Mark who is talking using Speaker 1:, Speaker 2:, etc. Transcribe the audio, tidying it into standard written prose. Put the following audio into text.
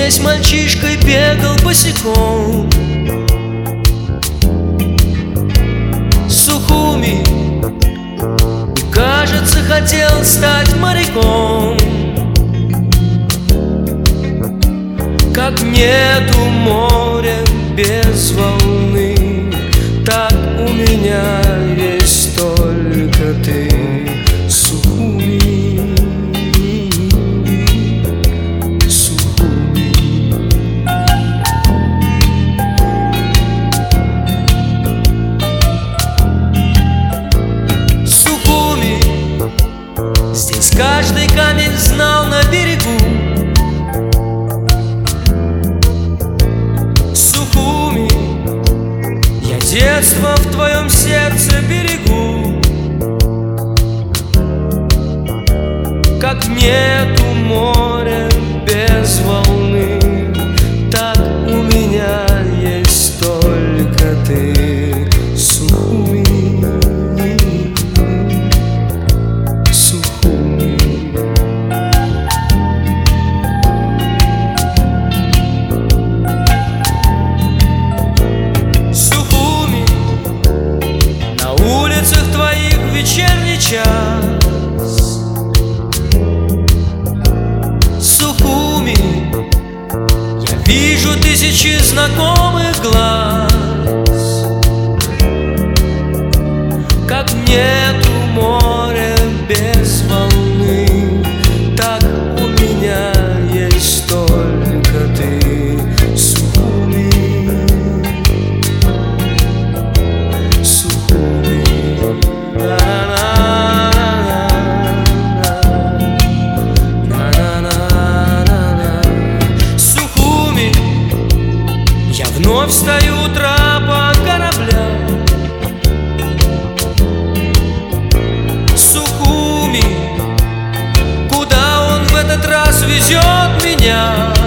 Speaker 1: здесь мальчишкой бегал босиком. Сухуми, и, кажется, хотел стать моряком. Как нету моря без волны, так у меня есть только ты, Сухуми, Сухуми. Сухуми, здесь каждый камень знал на берегу. Сухуми, я детство в твоем сердце берегу. Как нету моря без волны, так у меня есть только ты, Сухуми, Сухуми. Сухуми, на улицах твоих в вечерний час. Вижу тысячи знакомых глаз. Как нету моря без волны, так у меня есть только ты, Сухуми, Сухуми. Вновь стою у трапа корабля. Сухуми, куда он в этот раз везет меня?